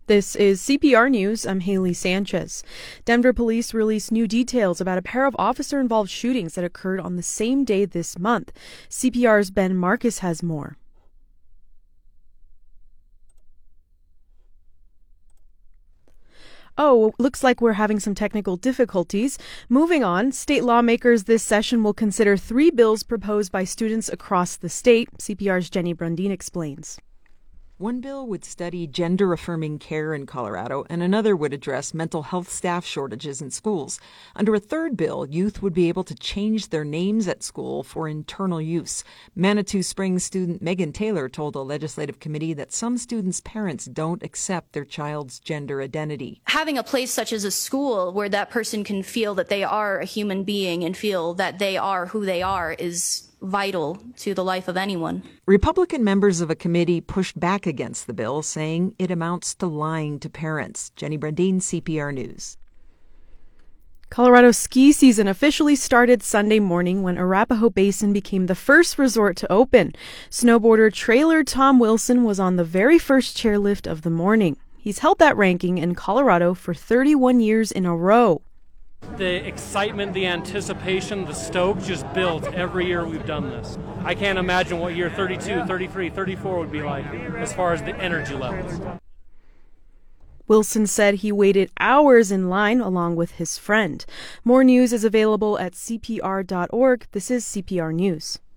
This is CPR News. I'm Haley Sanchez. Denver police released new details about a pair of officer-involved shootings that occurred on the same day this month. CPR's Ben Marcus has more. Oh, looks like we're having some technical difficulties. Moving on, state lawmakers this session will consider 3 bills proposed by students across the state. CPR's Jenny Brundin explains. One bill would study gender-affirming care in Colorado, and another would address mental health staff shortages in schools. Under a third bill, youth would be able to change their names at school for internal use. Manitou Springs student Megan Taylor told a legislative committee that some students' parents don't accept their child's gender identity. Having a place such as a school where that person can feel that they are a human being and feel that they are who they are is vital to the life of anyone. Republican members of a committee pushed back against the bill, saying it amounts to lying to parents. Jenny Brundin, CPR News. Colorado ski season officially started Sunday morning when Arapahoe Basin became the first resort to open. Snowboarder trailer Tom Wilson was on the very first chairlift of the morning. He's held that ranking in Colorado for 31 years in a row. The excitement, the anticipation, the stoke just builds every year we've done this. I can't imagine what year 32, 33, 34 would be like as far as the energy levels. Wilson said he waited hours in line along with his friend. More news is available at cpr.org. This is CPR News.